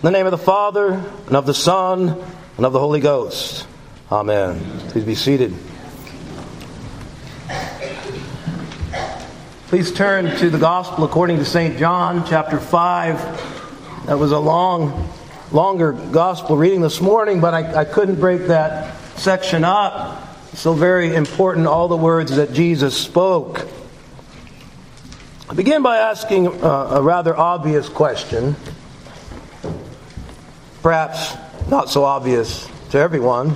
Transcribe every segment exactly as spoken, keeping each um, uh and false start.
In the name of the Father, and of the Son, and of the Holy Ghost. Amen. Please be seated. Please turn to the Gospel according to Saint John, chapter five. That was a long, longer Gospel reading this morning, but I, I couldn't break that section up. So very important, all the words that Jesus spoke. I begin by asking a, a rather obvious question. Perhaps not so obvious to everyone.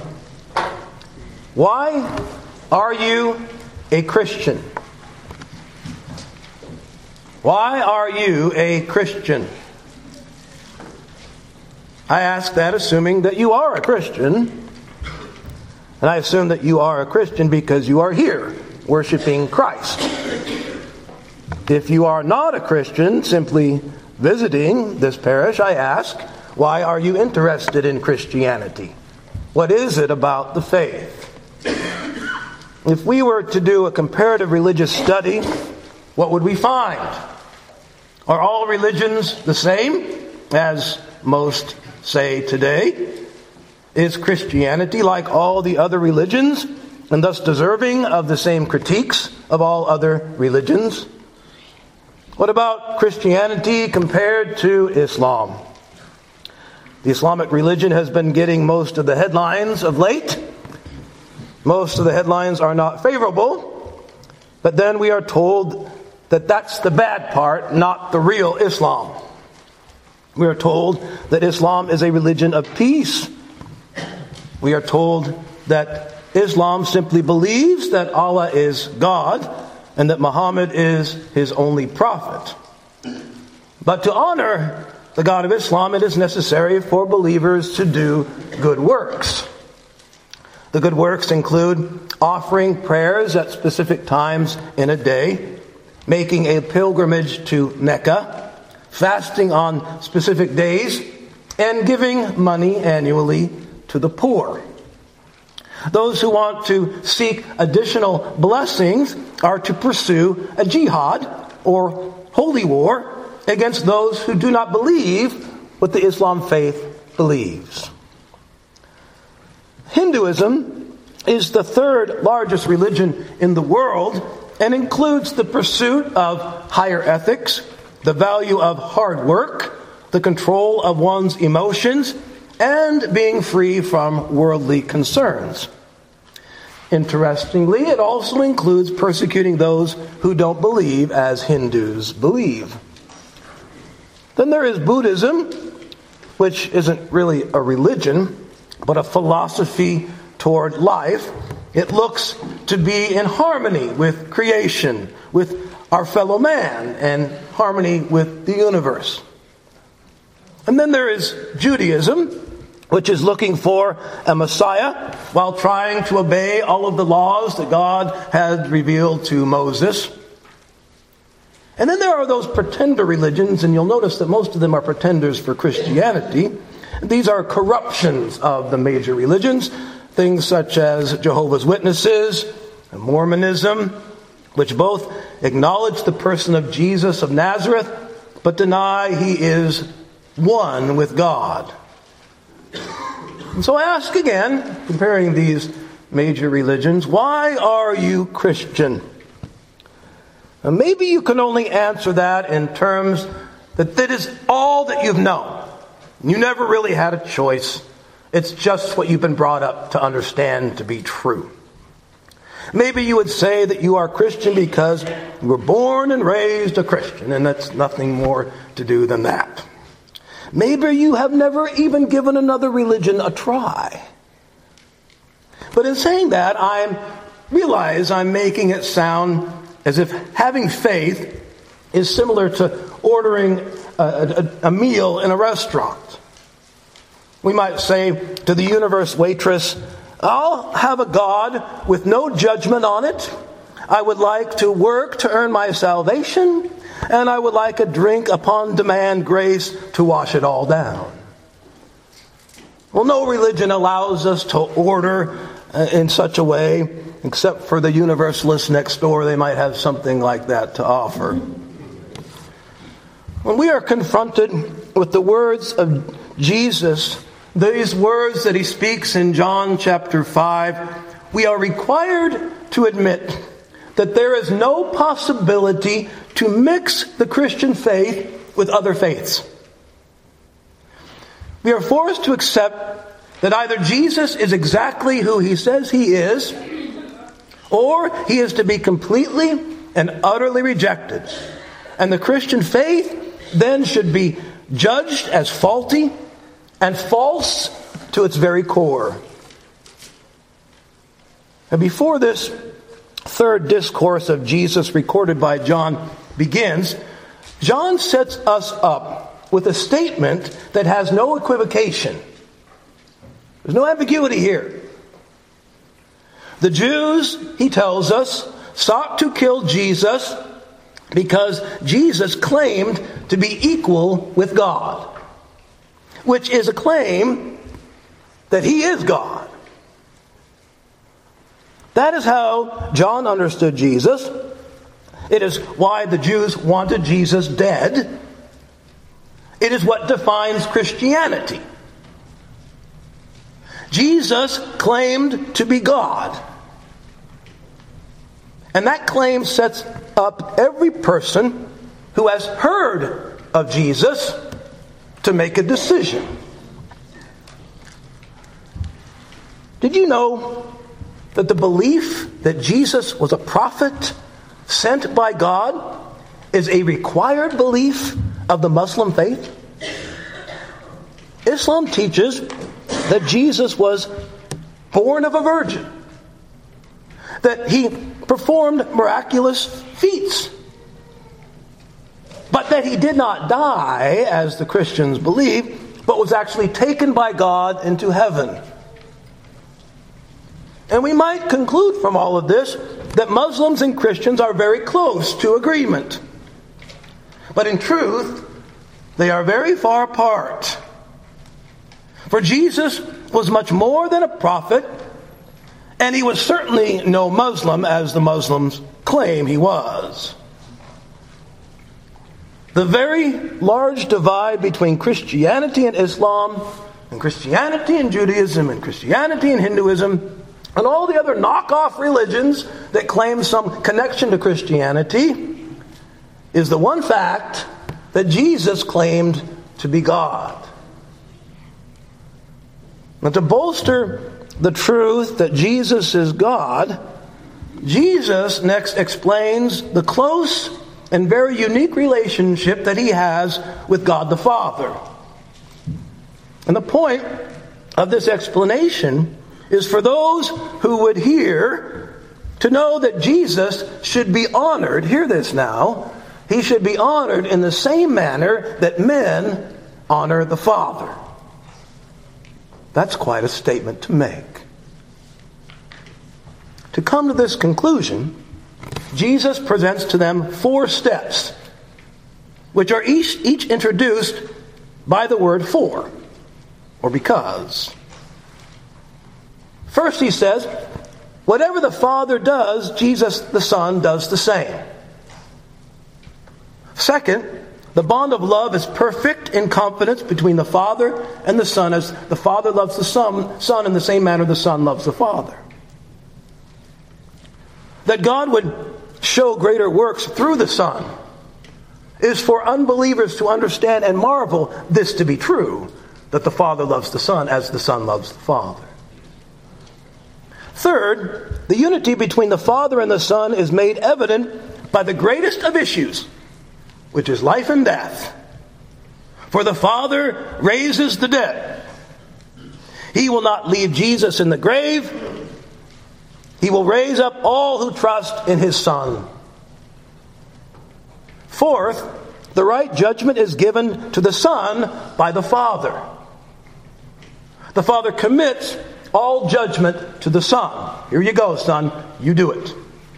Why are you a Christian? Why are you a Christian? I ask that assuming that you are a Christian. And I assume that you are a Christian because you are here worshiping Christ. If you are not a Christian, simply visiting this parish, I ask, why are you interested in Christianity? What is it about the faith? If we were to do a comparative religious study, what would we find? Are all religions the same, as most say today? Is Christianity like all the other religions, and thus deserving of the same critiques of all other religions? What about Christianity compared to Islam? The Islamic religion has been getting most of the headlines of late. Most of the headlines are not favorable, but then we are told that that's the bad part, not the real Islam. We are told that Islam is a religion of peace. We are told that Islam simply believes that Allah is God and that Muhammad is his only prophet. But to honor the God of Islam, it is necessary for believers to do good works. The good works include offering prayers at specific times in a day, making a pilgrimage to Mecca, fasting on specific days, and giving money annually to the poor. Those who want to seek additional blessings are to pursue a jihad or holy war against those who do not believe what the Islam faith believes. Hinduism is the third largest religion in the world and includes the pursuit of higher ethics, the value of hard work, the control of one's emotions, and being free from worldly concerns. Interestingly, it also includes persecuting those who don't believe as Hindus believe. Then there is Buddhism, which isn't really a religion, but a philosophy toward life. It looks to be in harmony with creation, with our fellow man, and harmony with the universe. And then there is Judaism, which is looking for a Messiah while trying to obey all of the laws that God had revealed to Moses. And then there are those pretender religions, and you'll notice that most of them are pretenders for Christianity. These are corruptions of the major religions, things such as Jehovah's Witnesses and Mormonism, which both acknowledge the person of Jesus of Nazareth, but deny he is one with God. And so I ask again, comparing these major religions, why are you Christian? And maybe you can only answer that in terms that that is all that you've known. You never really had a choice. It's just what you've been brought up to understand to be true. Maybe you would say that you are Christian because you were born and raised a Christian, and that's nothing more to do than that. Maybe you have never even given another religion a try. But in saying that, I realize I'm making it sound as if having faith is similar to ordering a, a, a meal in a restaurant. We might say to the universe waitress, I'll have a God with no judgment on it. I would like to work to earn my salvation, and I would like a drink upon demand grace to wash it all down. Well, no religion allows us to order in such a way, except for the universalists next door. They might have something like that to offer. When we are confronted with the words of Jesus, these words that he speaks in John chapter five, we are required to admit that there is no possibility to mix the Christian faith with other faiths. We are forced to accept that either Jesus is exactly who he says he is, or he is to be completely and utterly rejected. And the Christian faith then should be judged as faulty and false to its very core. And before this third discourse of Jesus recorded by John begins, John sets us up with a statement that has no equivocation. There's no ambiguity here. The Jews, he tells us, sought to kill Jesus because Jesus claimed to be equal with God, which is a claim that he is God. That is how John understood Jesus. It is why the Jews wanted Jesus dead. It is what defines Christianity. Jesus claimed to be God. And that claim sets up every person who has heard of Jesus to make a decision. Did you know that the belief that Jesus was a prophet sent by God is a required belief of the Muslim faith? Islam teaches that Jesus was born of a virgin, that he performed miraculous feats, but that he did not die, as the Christians believe, but was actually taken by God into heaven. And we might conclude from all of this that Muslims and Christians are very close to agreement. But in truth, they are very far apart. For Jesus was much more than a prophet, and he was certainly no Muslim, as the Muslims claim he was. The very large divide between Christianity and Islam, and Christianity and Judaism, and Christianity and Hinduism, and all the other knockoff religions that claim some connection to Christianity, is the one fact that Jesus claimed to be God. And to bolster the truth that Jesus is God, Jesus next explains the close and very unique relationship that he has with God the Father. And the point of this explanation is for those who would hear to know that Jesus should be honored. Hear this now. He should be honored in the same manner that men honor the Father. That's quite a statement to make. To come to this conclusion, Jesus presents to them four steps, which are each, each introduced by the word for, or because. First, he says, whatever the Father does, Jesus the Son does the same. Second, the bond of love is perfect in confidence between the Father and the Son, as the Father loves the Son, Son in the same manner the Son loves the Father. That God would show greater works through the Son is for unbelievers to understand and marvel this to be true, that the Father loves the Son as the Son loves the Father. Third, the unity between the Father and the Son is made evident by the greatest of issues, which is life and death. For the Father raises the dead. He will not leave Jesus in the grave. He will raise up all who trust in his Son. Fourth, the right judgment is given to the Son by the Father. The Father commits all judgment to the Son. Here you go, Son. You do it.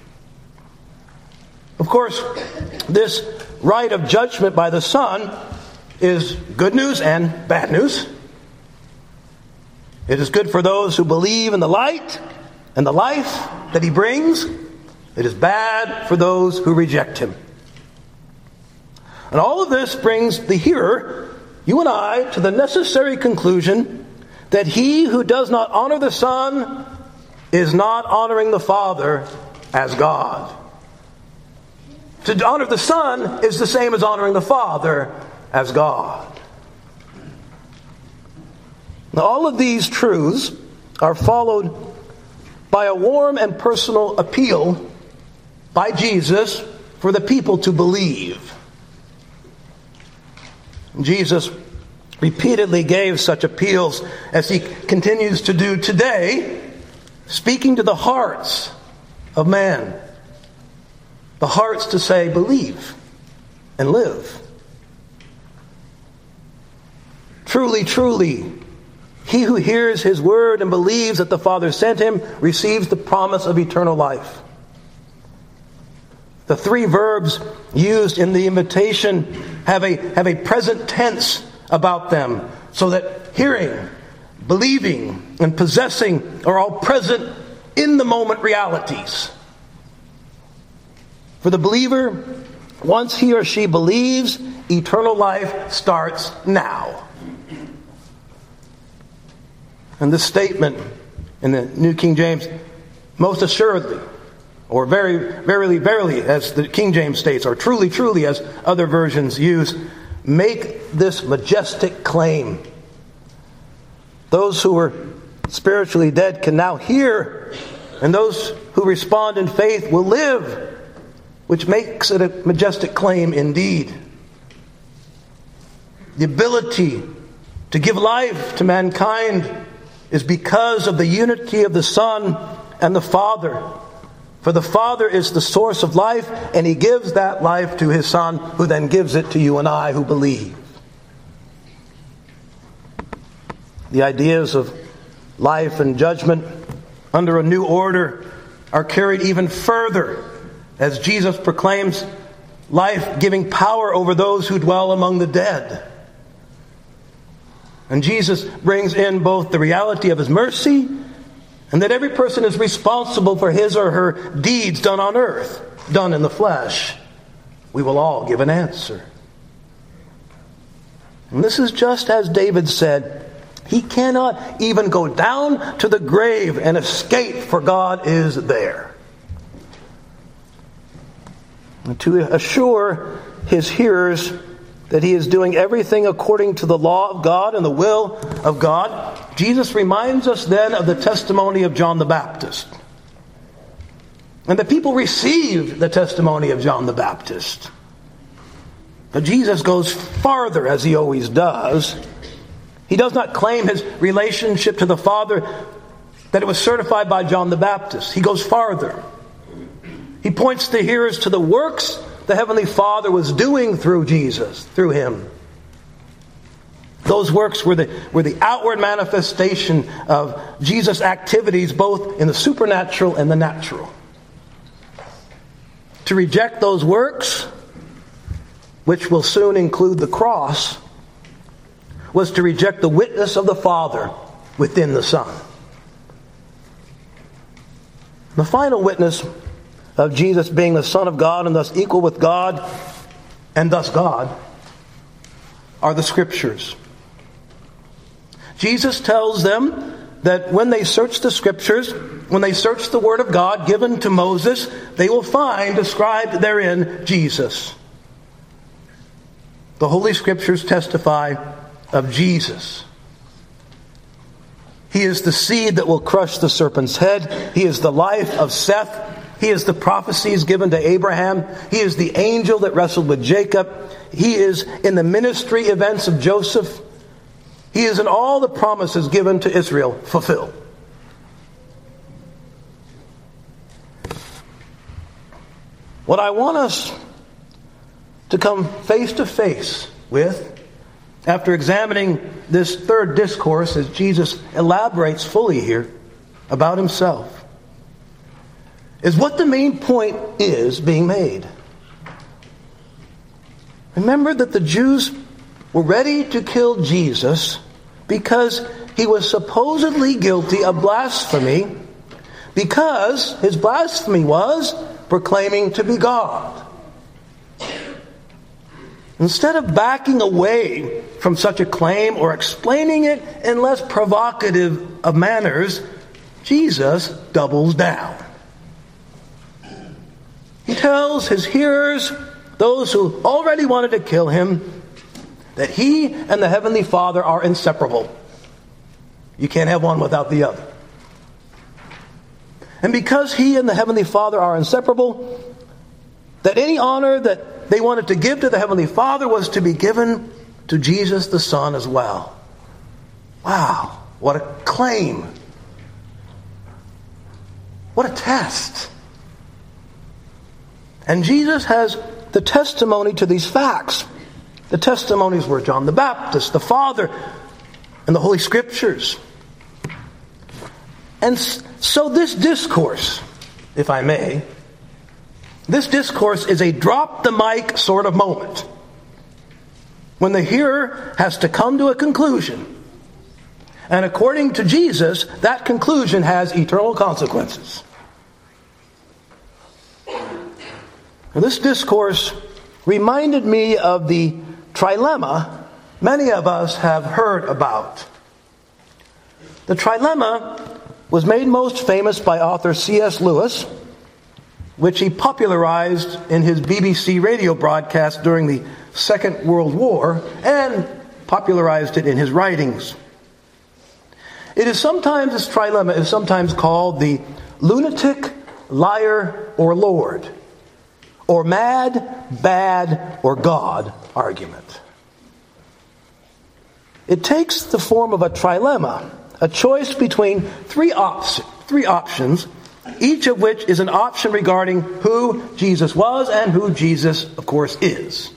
Of course, this right of judgment by the Son is good news and bad news. It is good for those who believe in the light and the life that he brings. It is bad for those who reject him. And all of this brings the hearer you and I to the necessary conclusion that he who does not honor the Son is not honoring the Father as God. To honor the Son is the same as honoring the Father as God. Now, all of these truths are followed by a warm and personal appeal by Jesus for the people to believe. Jesus repeatedly gave such appeals as he continues to do today, speaking to the hearts of man. The hearts to say, believe and live. Truly, truly, he who hears his word and believes that the Father sent him receives the promise of eternal life. The three verbs used in the invitation have a, have a present tense about them, so that hearing, believing, and possessing are all present in the moment realities. For the believer, once he or she believes, eternal life starts now. And this statement in the New King James, most assuredly, or very, verily, verily, as the King James states, or truly, truly, as other versions use, make this majestic claim. Those who were spiritually dead can now hear, and those who respond in faith will live, which makes it a majestic claim indeed. The ability to give life to mankind is because of the unity of the Son and the Father. For the Father is the source of life, and He gives that life to His Son, who then gives it to you and I who believe. The ideas of life and judgment under a new order are carried even further as Jesus proclaims life-giving power over those who dwell among the dead. And Jesus brings in both the reality of His mercy and that every person is responsible for his or her deeds done on earth, done in the flesh. We will all give an answer. And this is just as David said, he cannot even go down to the grave and escape, for God is there. And to assure his hearers that he is doing everything according to the law of God and the will of God, Jesus reminds us then of the testimony of John the Baptist. And the people received the testimony of John the Baptist. But Jesus goes farther, as he always does. He does not claim his relationship to the Father, that it was certified by John the Baptist. He goes farther. He points the hearers to the works the Heavenly Father was doing through Jesus, through Him. Those works were the, were the outward manifestation of Jesus' activities, both in the supernatural and the natural. To reject those works, which will soon include the cross, was to reject the witness of the Father within the Son. The final witness of Jesus being the Son of God and thus equal with God and thus God are the Scriptures. Jesus tells them that when they search the Scriptures, when they search the Word of God given to Moses, they will find described therein Jesus. The Holy Scriptures testify of Jesus. He is the seed that will crush the serpent's head. He is the life of Seth. He is the prophecies given to Abraham. He is the angel that wrestled with Jacob. He is in the ministry events of Joseph. He is in all the promises given to Israel fulfilled. What I want us to come face to face with, after examining this third discourse as Jesus elaborates fully here about Himself, is what the main point is being made. Remember that the Jews were ready to kill Jesus because He was supposedly guilty of blasphemy, because His blasphemy was proclaiming to be God. Instead of backing away from such a claim or explaining it in less provocative of manners, Jesus doubles down. He tells his hearers, those who already wanted to kill him, that he and the Heavenly Father are inseparable. You can't have one without the other. And because he and the Heavenly Father are inseparable, that any honor that they wanted to give to the Heavenly Father was to be given to Jesus the Son as well. Wow, what a claim. What a test. And Jesus has the testimony to these facts. The testimonies were John the Baptist, the Father, and the Holy Scriptures. And so this discourse, if I may, this discourse is a drop-the-mic sort of moment when the hearer has to come to a conclusion. And according to Jesus, that conclusion has eternal consequences. Now, this discourse reminded me of the trilemma many of us have heard about. The trilemma was made most famous by author C S Lewis, which he popularized in his B B C radio broadcast during the Second World War and popularized it in his writings. It is sometimes, this trilemma is sometimes called the lunatic, liar, or Lord, or mad, bad, or God argument. It takes the form of a trilemma, a choice between three, op- three options, each of which is an option regarding who Jesus was and who Jesus, of course, is.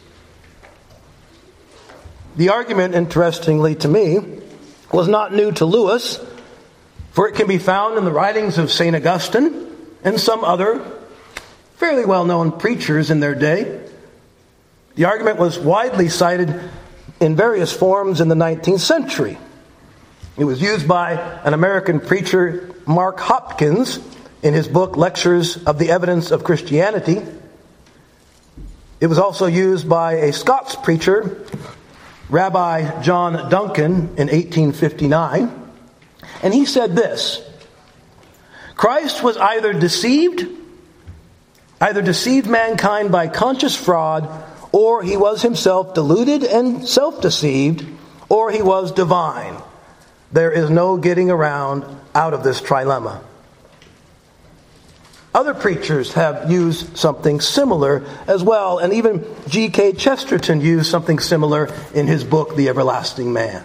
The argument, interestingly to me, was not new to Lewis, for it can be found in the writings of Saint Augustine and some other fairly well-known preachers in their day. The argument was widely cited in various forms in the nineteenth century. It was used by an American preacher, Mark Hopkins, in his book Lectures of the Evidence of Christianity. It was also used by a Scots preacher, Rabbi John Duncan, in eighteen fifty-nine. And he said this: Christ was either deceived, either deceived mankind by conscious fraud, or he was himself deluded and self-deceived, or he was divine. There is no getting around out of this trilemma. Other preachers have used something similar as well, and even G K Chesterton used something similar in his book, The Everlasting Man.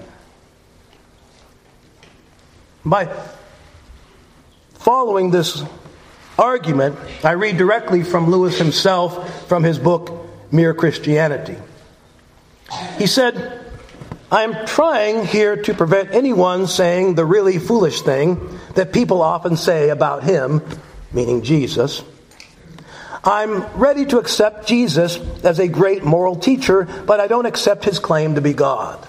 By following this argument, I read directly from Lewis himself from his book, Mere Christianity. He said, I am trying here to prevent anyone saying the really foolish thing that people often say about him, meaning Jesus. I'm ready to accept Jesus as a great moral teacher, but I don't accept his claim to be God.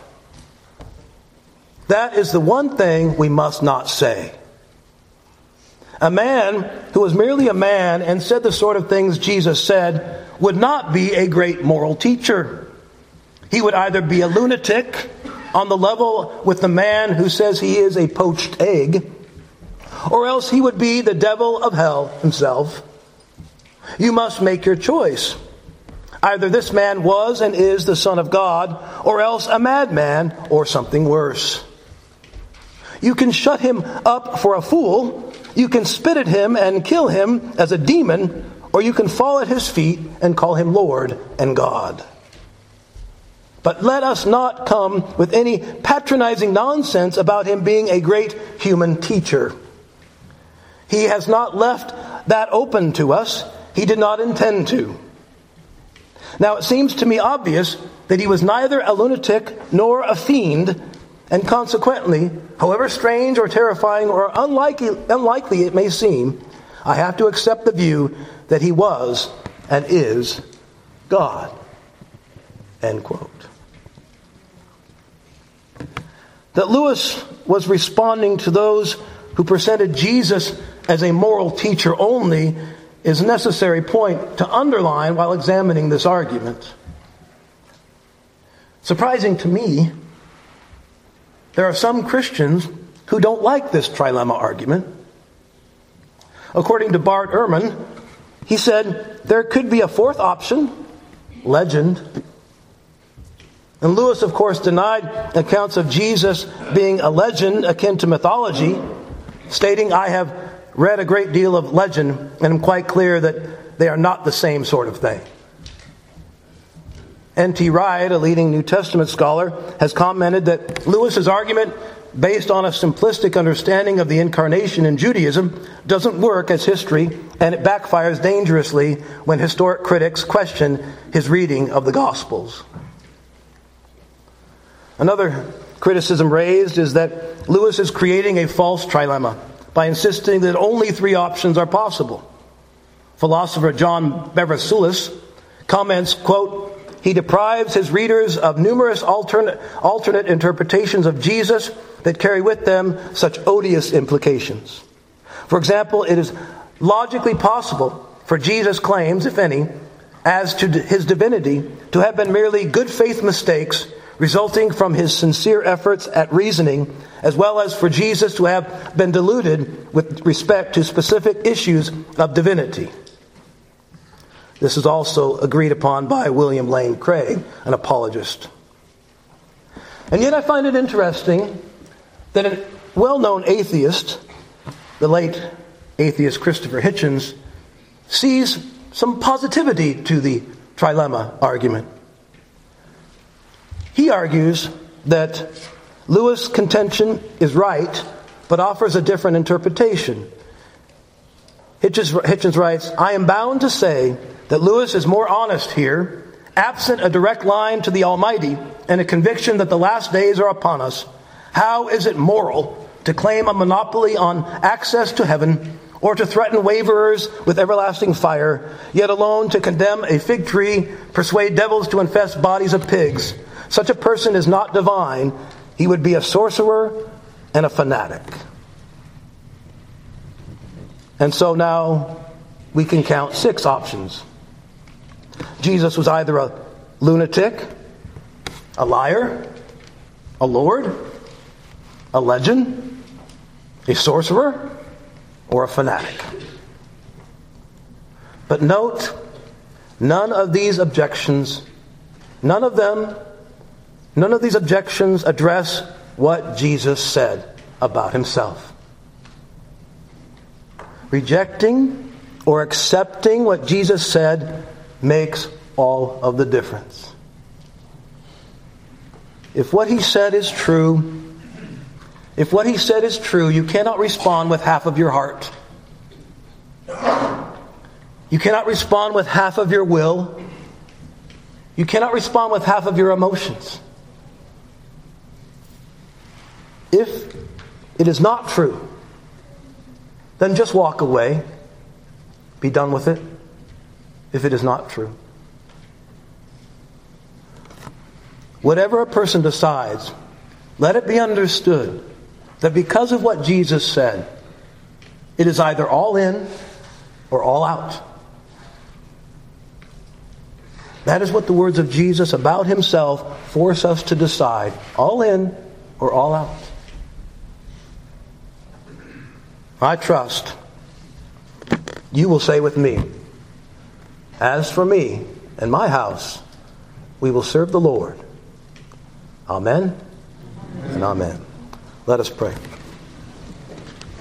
That is the one thing we must not say. A man who was merely a man and said the sort of things Jesus said would not be a great moral teacher. He would either be a lunatic on the level with the man who says he is a poached egg, or else he would be the devil of hell himself. You must make your choice. Either this man was and is the Son of God, or else a madman, or something worse. You can shut him up for a fool, you can spit at him and kill him as a demon, or you can fall at his feet and call him Lord and God. But let us not come with any patronizing nonsense about him being a great human teacher. He has not left that open to us. He did not intend to. Now, it seems to me obvious that he was neither a lunatic nor a fiend, and consequently, however strange or terrifying or unlikely, unlikely it may seem, I have to accept the view that he was and is God. End quote. That Lewis was responding to those who presented Jesus as a moral teacher only is a necessary point to underline while examining this argument. Surprising to me, there are some Christians who don't like this trilemma argument. According to Bart Ehrman, he said there could be a fourth option, legend. And Lewis, of course, denied accounts of Jesus being a legend akin to mythology, stating, "I have read a great deal of legend and am quite clear that they are not the same sort of thing." N T Wright, a leading New Testament scholar, has commented that Lewis's argument, based on a simplistic understanding of the incarnation in Judaism, doesn't work as history, and it backfires dangerously when historic critics question his reading of the Gospels. Another criticism raised is that Lewis is creating a false trilemma by insisting that only three options are possible. Philosopher John Bever-Sulis comments, quote, "He deprives his readers of numerous alternate, alternate interpretations of Jesus that carry with them such odious implications. For example, it is logically possible for Jesus' claims, if any, as to his divinity to have been merely good faith mistakes resulting from his sincere efforts at reasoning, as well as for Jesus to have been deluded with respect to specific issues of divinity." This is also agreed upon by William Lane Craig, an apologist. And yet I find it interesting that a well-known atheist, the late atheist Christopher Hitchens, sees some positivity to the trilemma argument. He argues that Lewis' contention is right, but offers a different interpretation. Hitchens, Hitchens writes, "I am bound to say that Lewis is more honest here, absent a direct line to the Almighty and a conviction that the last days are upon us. How is it moral to claim a monopoly on access to heaven, or to threaten waverers with everlasting fire, yet alone to condemn a fig tree, persuade devils to infest bodies of pigs? Such a person is not divine. He would be a sorcerer and a fanatic." And so now we can count six options. Jesus was either a lunatic, a liar, a lord, a legend, a sorcerer, or a fanatic. But note, none of these objections, none of them, none of these objections address what Jesus said about himself. Rejecting or accepting what Jesus said makes all of the difference. If what he said is true, if what he said is true, you cannot respond with half of your heart. You cannot respond with half of your will. You cannot respond with half of your emotions. If it is not true, then just walk away. Be done with it. If it is not true. Whatever a person decides, let it be understood that because of what Jesus said, it is either all in or all out. That is what the words of Jesus about himself force us to decide. All in or all out. I trust you will say with me, "As for me and my house, we will serve the Lord." Amen and amen. Let us pray.